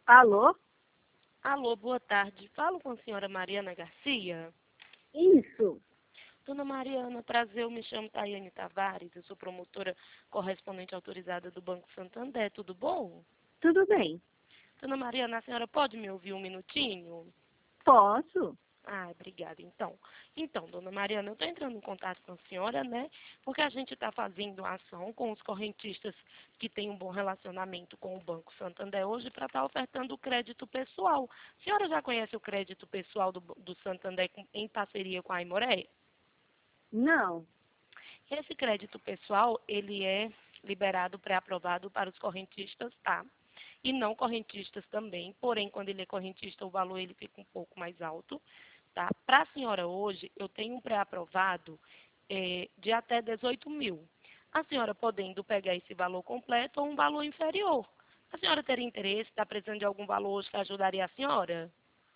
Alô? Alô, boa tarde. Falo com a senhora Mariana Garcia. Isso. Dona Mariana, prazer, eu me chamo Tayane Tavares, eu sou promotora correspondente autorizada do Banco Santander, tudo bom? Tudo bem. Dona Mariana, a senhora pode me ouvir um minutinho? Posso? Ah, obrigada. Então, dona Mariana, eu estou entrando em contato com a senhora, né? Porque a gente está fazendo ação com os correntistas que têm um bom relacionamento com o Banco Santander hoje para estar ofertando o crédito pessoal. A senhora já conhece o crédito pessoal do Santander em parceria com a Aimoré? Não. Esse crédito pessoal, ele é liberado pré-aprovado para os correntistas, tá? E não correntistas também, porém, quando ele é correntista, o valor ele fica um pouco mais alto, tá? Para a senhora hoje, eu tenho um pré-aprovado de até 18 mil. A senhora podendo pegar esse valor completo ou um valor inferior. A senhora teria interesse, está precisando de algum valor hoje que ajudaria a senhora?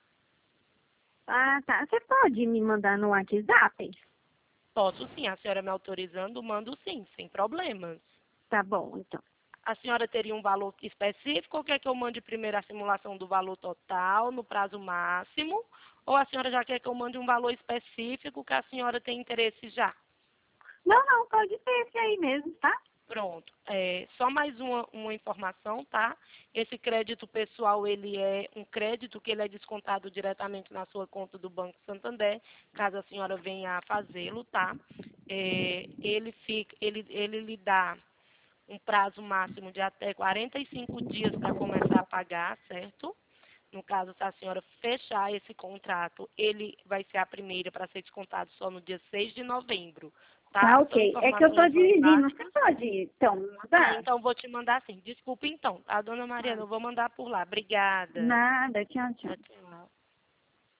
Ah, tá. Você pode me mandar no WhatsApp? Posso sim, a senhora me autorizando, mando sim, sem problemas. Tá bom, então. A senhora teria um valor específico ou quer que eu mande primeiro a simulação do valor total no prazo máximo? Ou a senhora já quer que eu mande um valor específico que a senhora tem interesse já? Não, pode ser esse aí mesmo, tá? Pronto. Só mais uma informação, tá? Esse crédito pessoal, ele é um crédito que ele é descontado diretamente na sua conta do Banco Santander, caso a senhora venha a fazê-lo, tá? Ele lhe dá um prazo máximo de até 45 dias para começar a pagar, certo? No caso, se a senhora fechar esse contrato, ele vai ser a primeira para ser descontado só no dia 6 de novembro, Tá, tá? São ok. É que eu tô informações mais dirigindo. Você básicas. pode, então, me Ah, mandar? então vou te mandar sim. Desculpa então, tá, dona Mariana? Ah, Eu vou mandar por lá. Obrigada. nada. Tchau, tchau. Tchau, tchau.